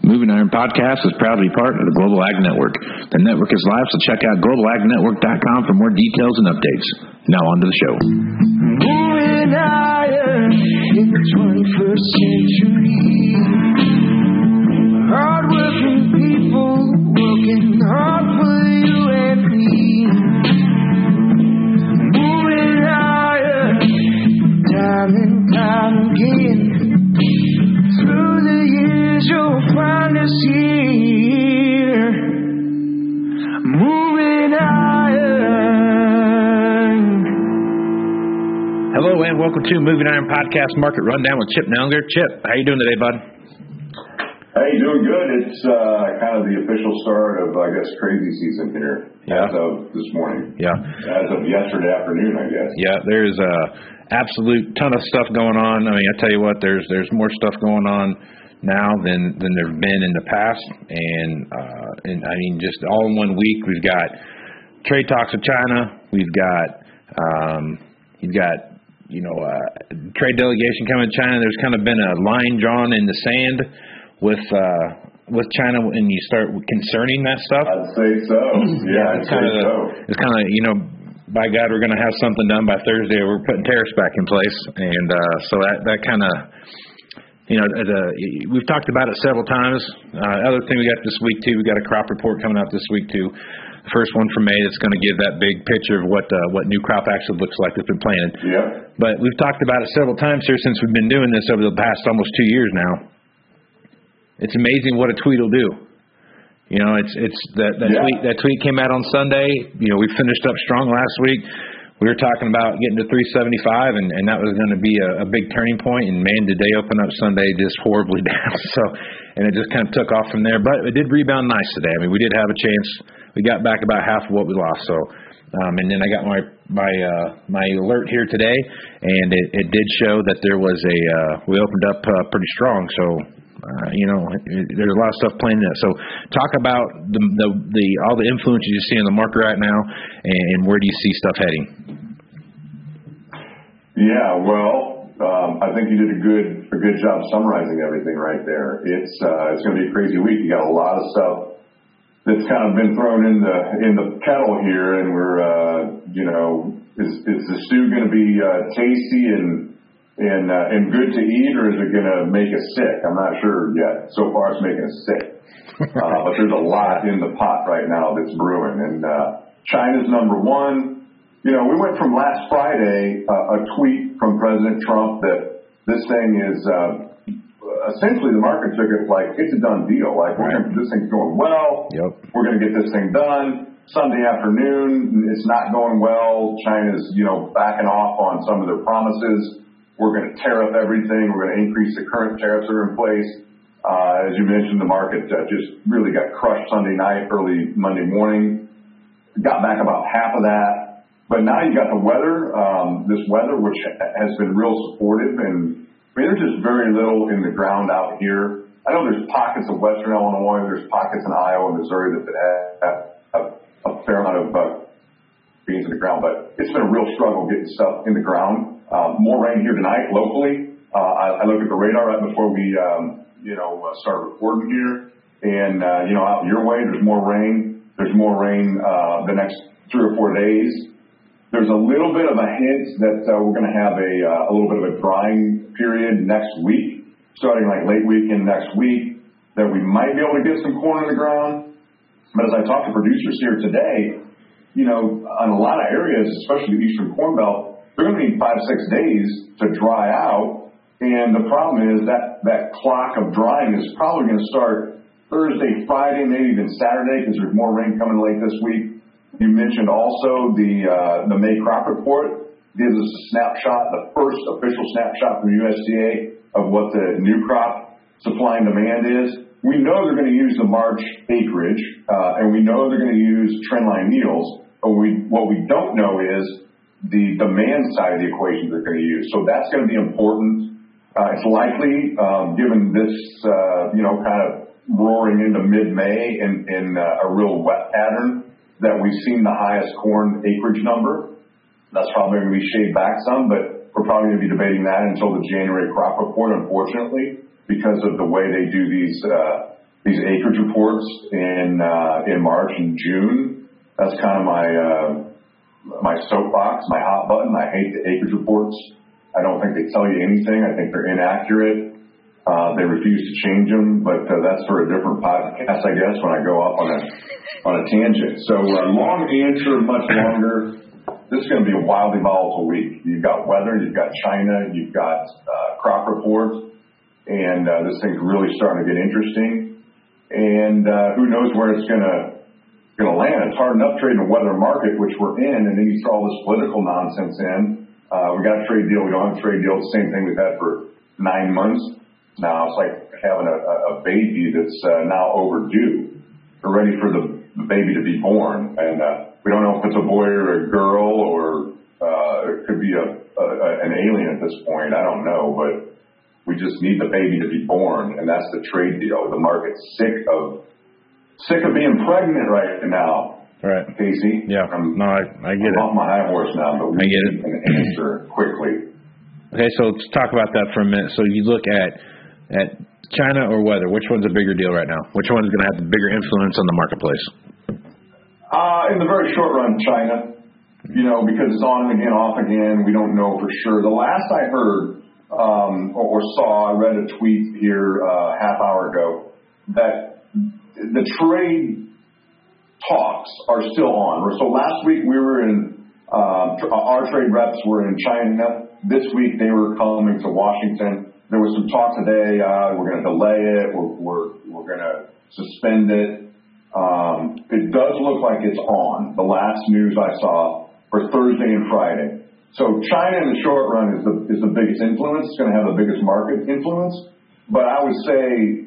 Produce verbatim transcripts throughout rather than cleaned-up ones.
Moving Iron Podcast is proud to be part of the Global Ag Network. The network is live, so check out global ag network dot com for more details and updates. Now on to the show. Moving iron in the twenty-first century. Hard-working people working hard for you and me. Moving iron time and time again. Through the years you'll find us here. Moving iron. Hello and welcome to Moving Iron Podcast Market Rundown with Chip Nellinger. Chip, how you doing today, bud? Hey, doing good. It's uh, kind of the official start of, I guess, crazy season here yeah. as of this morning. Yeah. As of yesterday afternoon, I guess. Yeah, there's a absolute ton of stuff going on. I mean, I tell you what, there's there's more stuff going on now than than there've been in the past, and uh, and I mean, just all in one week, we've got trade talks with China. We've got um, you've got you know uh, trade delegation coming to China. There's kind of been a line drawn in the sand with uh, with China, and you start concerning that stuff. I'd say so. Yeah, it's I'd kind say of so. It's kind of you know. By God, we're going to have something done by Thursday. We're putting tariffs back in place, and uh, so that that kind of, you know, the, we've talked about it several times. Uh, other thing we got this week too, we got a crop report coming out this week too. The first one from May that's going to give that big picture of what uh, what new crop actually looks like that's been planted. Yeah. But we've talked about it several times here since we've been doing this over the past almost two years now. It's amazing what a tweet will do. You know, it's it's that that yeah. tweet that tweet came out on Sunday. You know, we finished up strong last week. We were talking about getting to three seventy-five, and, and that was going to be a, a big turning point. And man, did they open up Sunday just horribly down. So, and it just kind of took off from there. But it did rebound nice today. I mean, we did have a chance. We got back about half of what we lost. So, um, and then I got my my uh, my alert here today, and it, it did show that there was a uh, we opened up uh, pretty strong. So. Uh, you know, there's a lot of stuff playing in it. So talk about the, the the all the influences you see in the market right now, and where do you see stuff heading? Yeah, well, um, I think you did a good a good job summarizing everything right there. It's uh, it's going to be a crazy week. You got a lot of stuff that's kind of been thrown in the in the kettle here, and we're uh, you know, is is the stew going to be uh, tasty and And uh, and good to eat, or is it going to make us sick? I'm not sure yet. So far, it's making us sick. Uh, but there's a lot in the pot right now that's brewing. And uh, China's number one. You know, we went from last Friday, uh, a tweet from President Trump that this thing is uh, essentially the market took it like it's a done deal. Like we're gonna, this thing's going well. Yep. We're going to get this thing done. Sunday afternoon, it's not going well. China's, you know, backing off on some of their promises. We're going to tariff everything. We're going to increase the current tariffs that are in place. Uh, as you mentioned, the market uh, just really got crushed Sunday night, early Monday morning. Got back about half of that. But now you got the weather, um, this weather, which has been real supportive. And I mean, there's just very little in the ground out here. I know there's pockets of western Illinois. There's pockets in Iowa and Missouri that have, have a fair amount of uh, beans in the ground. But it's been a real struggle getting stuff in the ground. Uh, more rain here tonight locally. Uh, I, I looked at the radar right before we, um, you know, uh, started recording here. And, uh, you know, out your way, there's more rain. There's more rain uh, the next three or four days. There's a little bit of a hint that uh, we're going to have a, uh, a little bit of a drying period next week, starting like late weekend next week, that we might be able to get some corn in the ground. But as I talked to producers here today, you know, on a lot of areas, especially the Eastern Corn Belt, they're going to need five, six days to dry out. And the problem is that that clock of drying is probably going to start Thursday, Friday, maybe even Saturday, because there's more rain coming late this week. You mentioned also the uh, the May crop report gives us a snapshot, the first official snapshot from U S D A of what the new crop supply and demand is. We know they're going to use the March acreage, uh, and we know they're going to use trendline yields. But we, what we don't know is the demand side of the equation they're going to use. So that's going to be important. Uh, it's likely, um, given this, uh, you know, kind of roaring into mid-May in, in uh, a real wet pattern, that we've seen the highest corn acreage number. That's probably going to be shaved back some, but we're probably going to be debating that until the January crop report, unfortunately, because of the way they do these, uh, these acreage reports in uh, in March and June. That's kind of my uh, my soapbox, my hot button. I hate the acreage reports. I don't think they tell you anything. I think they're inaccurate. Uh, they refuse to change them, but uh, that's for a different podcast, I guess, when I go off on a on a tangent. So uh, long answer, much longer. This is going to be a wildly volatile week. You've got weather, you've got China, you've got uh, crop reports, and uh, this thing's really starting to get interesting. And uh, who knows where it's going to going to land. It's hard enough trading a weather market, which we're in, and then you throw all this political nonsense in. Uh, we got a trade deal. We don't have a trade deal. It's the same thing we've had for nine months. Now it's like having a, a baby that's uh, now overdue. We're ready for the, the baby to be born. And uh, we don't know if it's a boy or a girl, or uh, it could be a, a, a, an alien at this point. I don't know, but we just need the baby to be born, and that's the trade deal. The market's sick of sick of being pregnant right now. Right. Casey? Yeah. I'm, no, I, I get I'm it. off my high horse now, but we I get it. can answer quickly. Okay, so let's talk about that for a minute. So you look at at China or weather. Which one's a bigger deal right now? Which one's going to have the bigger influence on the marketplace? Uh, in the very short run, China. You know, because it's on again, off again. We don't know for sure. The last I heard um, or, or saw, I read a tweet here uh, a half hour ago that the trade talks are still on. So last week we were in, uh, our trade reps were in China. This week they were coming to Washington. There was some talk today. Uh, we're going to delay it. We're we're, we're going to suspend it. Um, it does look like it's on. The last news I saw for Thursday and Friday. So China in the short run is the is the biggest influence. It's going to have the biggest market influence. But I would say,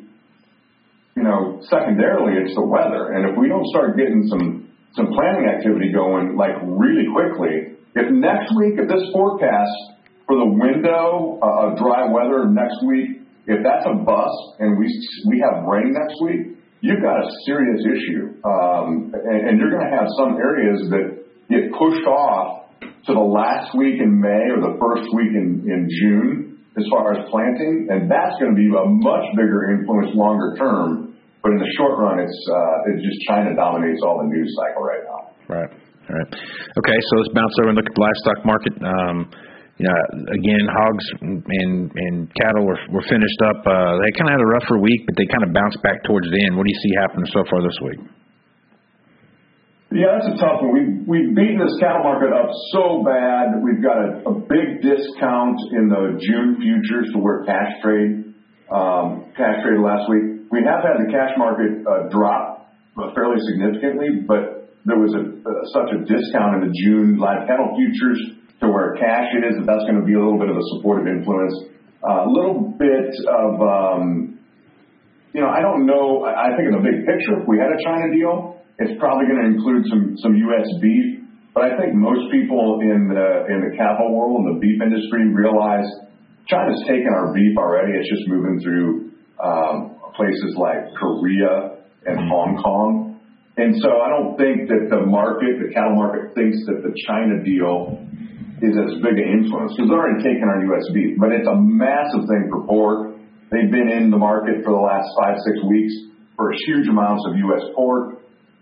you know, secondarily, it's the weather. And if we don't start getting some some planning activity going, like really quickly, if next week, if this forecast for the window uh, of dry weather next week, if that's a bust and we we have rain next week, you've got a serious issue. Um, and, and you're going to have some areas that get pushed off to the last week in May or the first week in, in June as far as planting, and that's going to be a much bigger influence longer term. But in the short run, it's uh, it's just China dominates all the news cycle right now. Right. All right. Okay, so let's bounce over and look at the livestock market. Um, yeah, again, hogs and and cattle were were finished up. Uh, they kind of had a rougher week, but they kind of bounced back towards the end. What do you see happening so far this week? Yeah, that's a tough one. We've, we've beaten this cattle market up so bad. We've got a, a big discount in the June futures to where cash trade, um, cash traded last week. We have had the cash market uh, drop fairly significantly, but there was a, uh, such a discount in the June live cattle futures to where cash is that that's going to be a little bit of a supportive influence. Uh, a little bit of, um, you know, I don't know. I, I think in the big picture, if we had a China deal, it's probably going to include some, some U S beef, but I think most people in the in the cattle world and the beef industry realize China's taken our beef already. It's just moving through um, places like Korea and Hong Kong, and so I don't think that the market, the cattle market, thinks that the China deal is as big an influence because they're already taking our U S beef. But it's a massive thing for pork. They've been in the market for the last five six weeks for huge amounts of U S pork.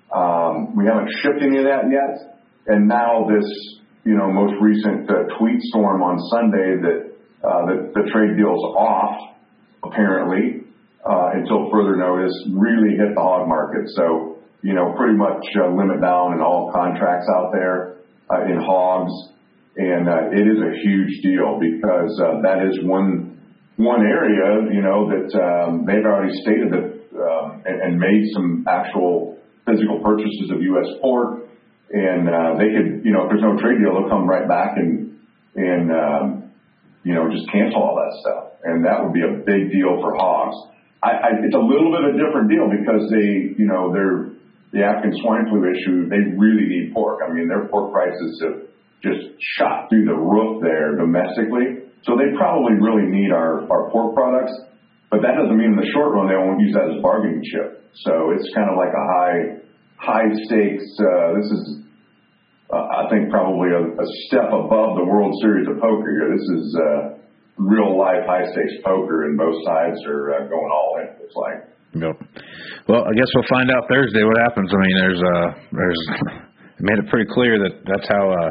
Um, we haven't shipped any of that yet. And now this, you know, most recent uh, tweet storm on Sunday that uh, the, the trade deal's off, apparently, uh, until further notice, really hit the hog market. So, you know, pretty much uh, limit down in all contracts out there uh, in hogs. And uh, it is a huge deal because uh, that is one one area, you know, that um, they've already stated that um, and, and made some actual physical purchases of U S pork, and uh, they could, you know, if there's no trade deal, they'll come right back and, and um, you know, just cancel all that stuff. And that would be a big deal for hogs. I, I, it's a little bit of a different deal because they, you know, they're, the African swine flu issue, they really need pork. I mean, their pork prices have just shot through the roof there domestically. So they probably really need our, our pork products. But that doesn't mean in the short run they won't use that as a bargaining chip. So it's kind of like a high, high stakes. Uh, this is, uh, I think, probably a, a step above the World Series of Poker here. This is uh, real life high stakes poker, and both sides are uh, going all in. It's like Yep. Well, I guess we'll find out Thursday what happens. I mean, there's uh, there's it made it pretty clear that that's how uh,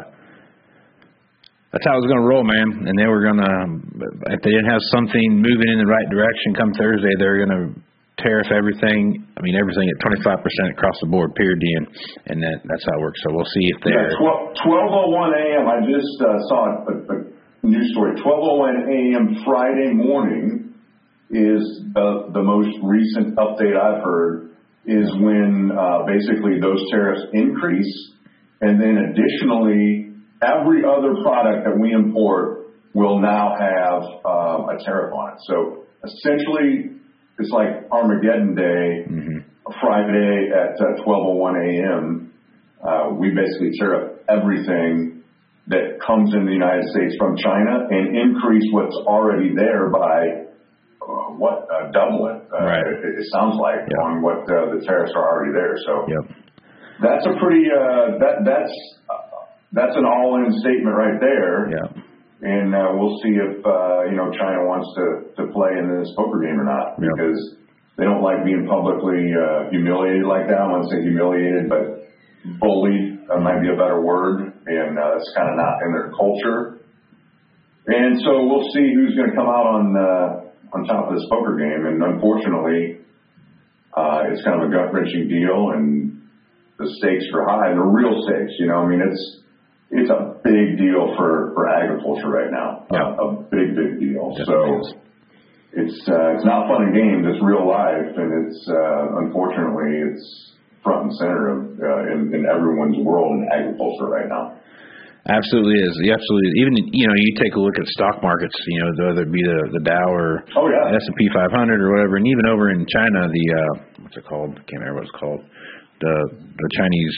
that's how it was going to roll, man. And they were going to, if they didn't have something moving in the right direction come Thursday, they're going to tariff everything. I mean, everything at twenty-five percent across the board, period, and and that that's how it works. So we'll see if they're yeah, twelve oh one a.m. I just uh, saw a, a news story. twelve oh one a.m. Friday morning is the the most recent update I've heard. Is when uh, basically those tariffs increase, and then additionally, every other product that we import will now have um, a tariff on it. So essentially, it's like Armageddon Day, mm-hmm. Friday at uh, twelve oh one a.m. Uh, we basically tariff everything that comes in the United States from China and increase what's already there by uh, what uh, double it. Uh, right. it. It sounds like yep. on what uh, the tariffs are already there. So yep. that's a pretty uh, that that's uh, that's an all-in statement right there. Yeah. And uh, we'll see if uh, you know China wants to, to play in this poker game or not, yep. because they don't like being publicly uh, humiliated like that. I wouldn't say humiliated, but bullied uh, might be a better word, and uh, that's kind of not in their culture. And so we'll see who's going to come out on uh, on top of this poker game. And unfortunately, uh, it's kind of a gut wrenching deal, and the stakes are high. They're real stakes, you know. I mean, it's it's a big deal for, for agriculture right now. Yeah. Uh, a big, big deal. Definitely so is. it's uh, it's not fun and games. It's real life, and it's uh, unfortunately it's front and center of uh, in, in everyone's world in agriculture right now. Absolutely is. Absolutely. Even, you know, you take a look at stock markets, you know, whether it be the, the Dow or oh, yeah. S and P five hundred or whatever, and even over in China, the, uh, what's it called? I can't remember what it's called. The the Chinese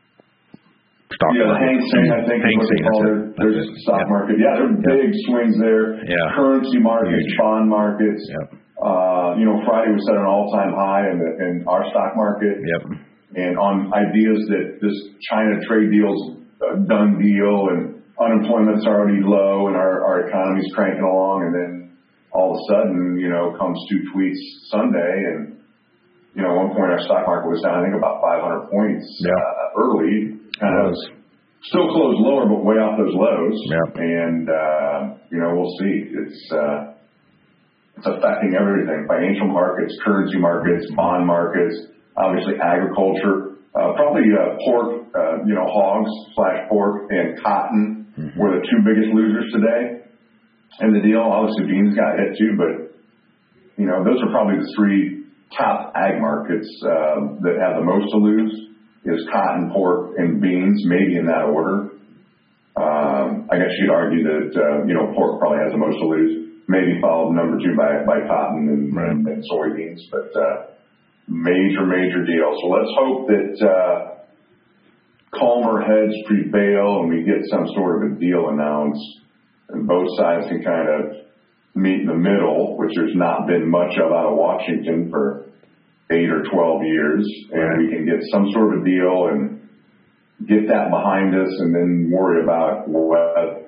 stock yeah, market. Yeah, Hang Seng, I think Hang is what they call it. There's a stock yeah. market. Yeah, there are yeah. big swings there. Yeah. Currency markets, Huge. bond markets. Yep. Uh, you know, Friday we set an all-time high in, the, in our stock market. Yep. And on ideas that this China trade deal's a done deal and unemployment's already low and our, our economy's cranking along, and then all of a sudden, you know, comes two tweets Sunday, and, you know, at one point our stock market was down, I think, about five hundred points yeah. uh, early. Kind of still closed lower, but way off those lows. Yep. And, uh, you know, we'll see. It's, uh, it's affecting everything. Financial markets, currency markets, bond markets, obviously agriculture, uh, probably uh, pork, uh, you know, hogs slash pork and cotton mm-hmm. were the two biggest losers today in the deal. Obviously beans got hit too, but, you know, those are probably the three top ag markets uh, that have the most to lose is cotton, pork, and beans, maybe in that order. Um, I guess you'd argue that, uh, you know, pork probably has the most to lose, maybe followed number two by, by cotton and, right. and, and soybeans, but uh, major, major deal. So let's hope that uh, calmer heads prevail and we get some sort of a deal announced and both sides can kind of meet in the middle, which there's not been much of out of Washington for eight or twelve years, and we can get some sort of deal and get that behind us and then worry about weather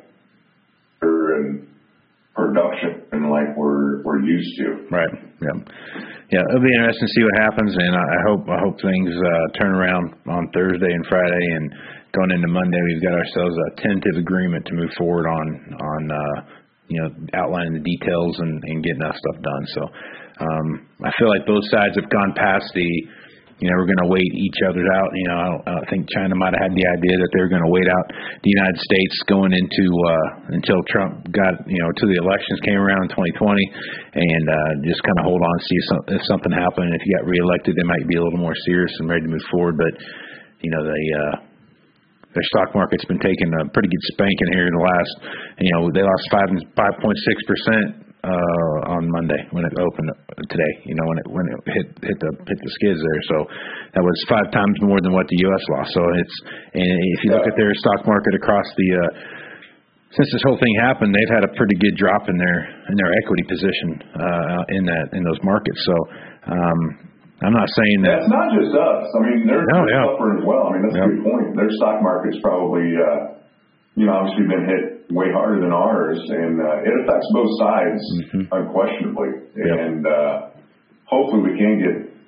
and production and like we're we're used to. Right. Yeah. Yeah. It'll be interesting to see what happens, and I hope I hope things uh, turn around on Thursday and Friday, and going into Monday, we've got ourselves a tentative agreement to move forward on on uh, you know outlining the details and, and getting that stuff done. So um, I feel like both sides have gone past the. You know, we're going to wait each other's out. You know, I, don't, I don't think China might have had the idea that they were going to wait out the United States going into uh, until Trump got, you know, to the elections came around in twenty twenty, and uh, just kind of hold on and see if, some, if something happened. If he got reelected, they might be a little more serious and ready to move forward. But you know, they uh, their stock market's been taking a pretty good spanking here in the last. You know, they lost five five point six percent. Uh, on Monday when it opened today, you know, when it when it hit hit the hit the skids there, so that was five times more than what the U S lost. So it's and if you look at their stock market across the uh, since this whole thing happened, they've had a pretty good drop in their in their equity position uh, in that in those markets. So um, I'm not saying that it's not just us. I mean, they're no, yeah. suffering as well. I mean, that's yep. a good point. Their stock market's probably uh, you know obviously been hit way harder than ours, and uh, it affects both sides mm-hmm. unquestionably. Yep. And uh, hopefully we can get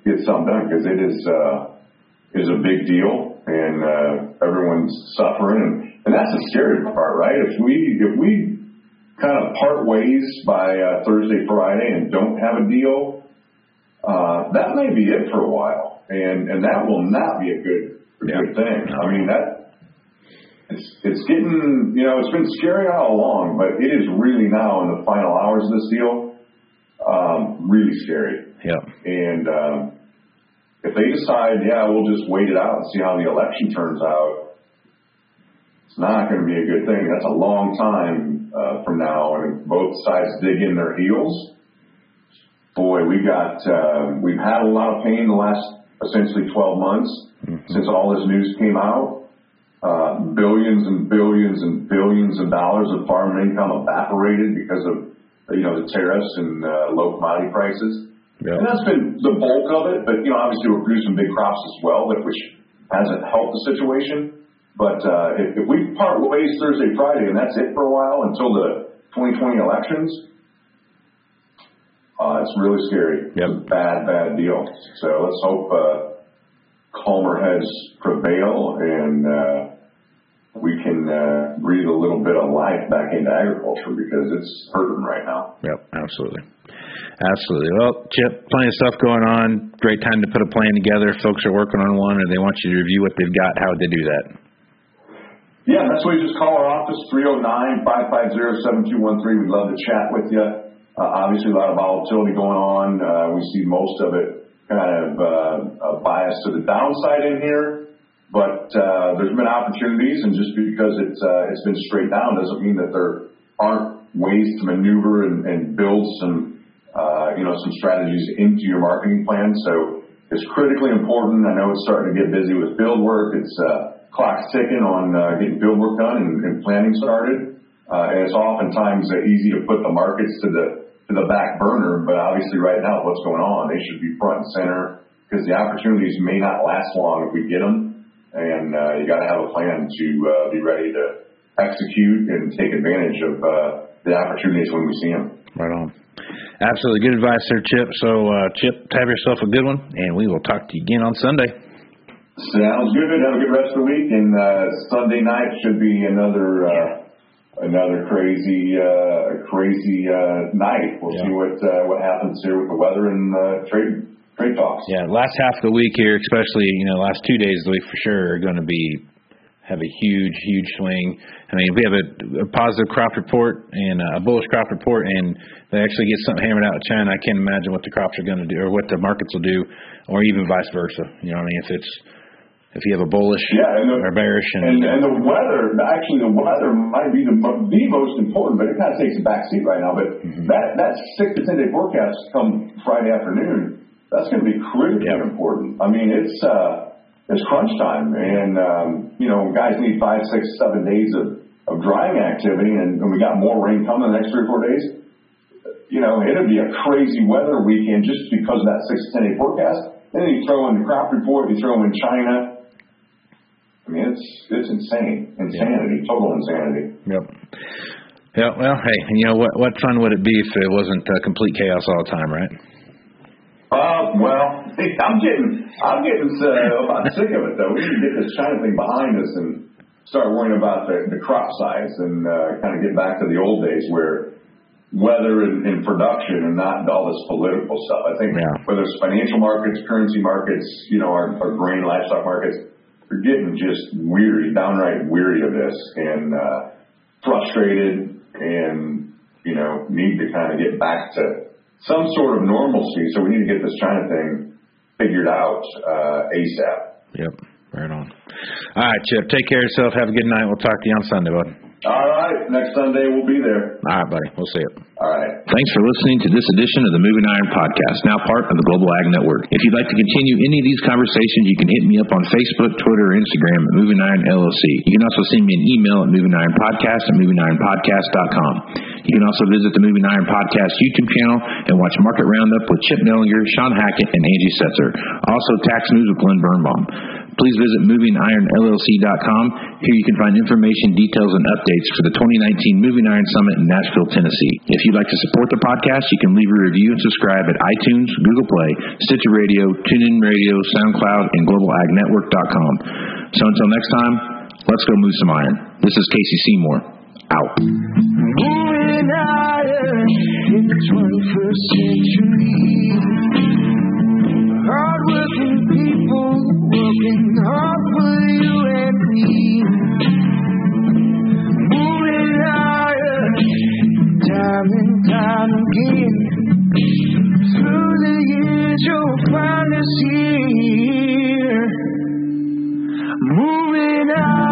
get something done, because it is uh, is a big deal, and uh, everyone's suffering, and, and that's the scary part, right? If we if we kind of part ways by uh, Thursday, Friday, and don't have a deal, uh, that may be it for a while, and and that will not be a good a yeah. good thing. I mean that. It's it's getting, you know, it's been scary all along, but it is really now in the final hours of this deal, um, really scary. Yeah. And um, if they decide, yeah, we'll just wait it out and see how the election turns out, it's not going to be a good thing. That's a long time uh, from now, and if both sides dig in their heels, boy, we got uh, we've had a lot of pain the last essentially twelve months mm-hmm. since all this news came out. Uh, billions and billions and billions of dollars of farm income evaporated because of, you know, the tariffs and uh, low commodity prices. Yep. And that's been the bulk of it. But, you know, obviously we're producing big crops as well, but which hasn't helped the situation. But uh, if, if we part ways Thursday, Friday, and that's it for a while until the twenty twenty elections, uh, it's really scary. Yep. It's a bad, bad deal. So let's hope uh, calmer heads prevail, and uh, we can uh, breathe a little bit of life back into agriculture, because it's hurting right now. Yep, absolutely. Absolutely. Well, Chip, plenty of stuff going on. Great time to put a plan together. If folks are working on one, or they want you to review what they've got, how would they do that? Yeah, that's why you just call our office, three oh nine, five five zero, seven two one three. We'd love to chat with you. Uh, obviously, a lot of volatility going on. Uh, we see most of it kind of uh, biased to the downside in here. But uh, there's been opportunities, and just because it's uh, it's been straight down doesn't mean that there aren't ways to maneuver and, and build some uh, you know some strategies into your marketing plan. So it's critically important. I know it's starting to get busy with field work. It's uh, clock's ticking on uh, getting field work done and, and planning started. Uh, and it's oftentimes uh, easy to put the markets to the to the back burner. But obviously, right now, what's going on, they should be front and center, because the opportunities may not last long if we get them. And uh, you got to have a plan to uh, be ready to execute and take advantage of uh, the opportunities when we see them. Right on. Absolutely. Good advice there, Chip. So, uh, Chip, have yourself a good one, and we will talk to you again on Sunday. Sounds good. Have a good rest of the week. And uh, Sunday night should be another uh, another crazy uh, crazy uh, night. We'll yeah. see what uh, what happens here with the weather and uh, trade. Great talks. Yeah, last half of the week here, especially, you know, last two days of the week for sure are going to be have a huge, huge swing. I mean, we have a, a positive crop report and a bullish crop report, and they actually get something hammered out of China. I can't imagine what the crops are going to do, or what the markets will do, or even vice versa. You know what I mean? If it's if you have a bullish yeah, and the, or bearish, and, and and the weather, actually, the weather might be the the most important, but it kind of takes a back seat right now. But mm-hmm. that that six to ten day forecast come Friday afternoon. That's going to be critically yeah. important. I mean, it's uh, it's crunch time, and um, you know, guys need five, six, seven days of, of drying activity, and, and we got more rain coming the next three or four days. You know, it'll be a crazy weather weekend just because of that six to ten day forecast. Then you throw in the crop report, you throw in China. I mean, it's it's insane, insanity, yeah. total insanity. Yep. Yeah. Well, hey, you know what? What fun would it be if it wasn't uh, complete chaos all the time, right? Uh, well, I'm getting, I'm getting uh, about sick of it, though. We need to get this China thing behind us and start worrying about the, the crop size, and uh, kind of get back to the old days where weather and, and production and not all this political stuff. I think yeah. whether it's financial markets, currency markets, you know, our, our grain, livestock markets, they're getting just weary, downright weary of this, and uh, frustrated, and, you know, need to kind of get back to some sort of normalcy, so we need to get this China thing figured out uh, ASAP. Yep, right on. All right, Chip, take care of yourself. Have a good night. We'll talk to you on Sunday, bud. All right, next Sunday we'll be there. All right, buddy. We'll see you. All right. Thanks for listening to this edition of the Moving Iron Podcast, now part of the Global Ag Network. If you'd like to continue any of these conversations, you can hit me up on Facebook, Twitter, or Instagram at Moving Iron L L C. You can also send me an email at moving iron podcast at moving iron podcast dot com. You can also visit the Moving Iron Podcast YouTube channel and watch Market Roundup with Chip Millinger, Sean Hackett, and Angie Setzer. Also, Tax News with Glenn Birnbaum. Please visit moving iron L L C dot com. Here you can find information, details, and updates for the twenty nineteen Moving Iron Summit in Nashville, Tennessee. If you'd like to support the podcast, you can leave a review and subscribe at iTunes, Google Play, Stitcher Radio, TuneIn Radio, SoundCloud, and global ag network dot com. So until next time, let's go move some iron. This is Casey Seymour. Out. Moving iron in the twenty-first century. Hard-working people working hard for you and me. Moving iron time and time again. Through the years you'll find us here. Moving iron.